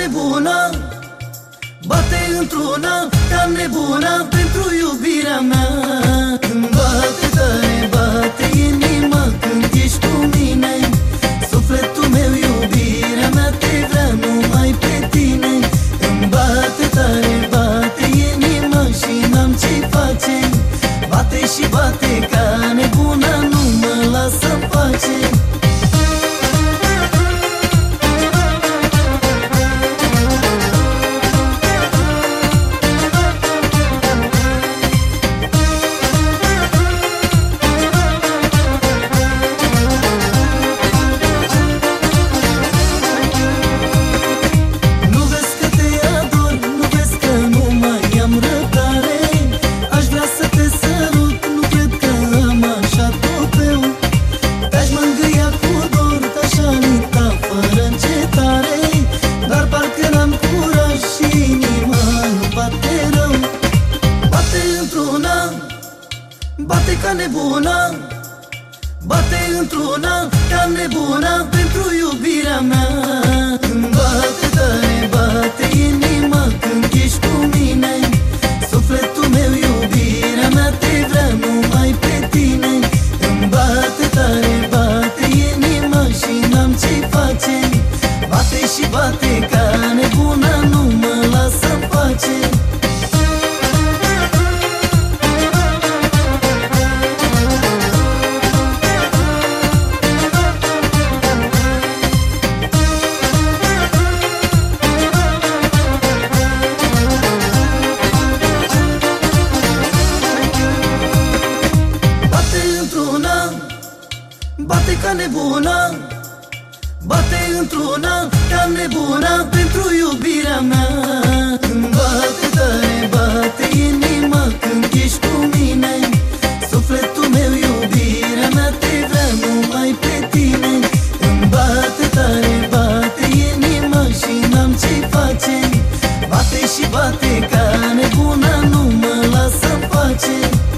nebuna, bate într-una ca nebuna pentru iubirea mea. Îmi bate tare, bate inima când ești cu mine. Sufletul meu, iubirea mea, te vrea numai pe tine. Îmi bate tare, bate inima și n-am ce face. Bate și bate ca nebuna, nu mă lasă în pace. Bate ca nebuna, bate într-una ca nebuna pentru iubirea mea. Îmi bate tare, bate inima când ești cu mine. Sufletul meu, iubirea mea, te vrea numai pe tine. Îmi bate tare, bate inima și n-am ce face. Bate și bate ca nebuna, nu mă lasă în pace. Bate ca nebuna, bate într-una ca nebuna pentru iubirea mea. Îmi bate tare, bate inima când ești cu mine. Sufletul meu, iubirea mea, te vrea numai pe tine. Îmi bate tare, bate inima și n-am ce face. Bate și bate ca nebuna, nu mă lasă în pace.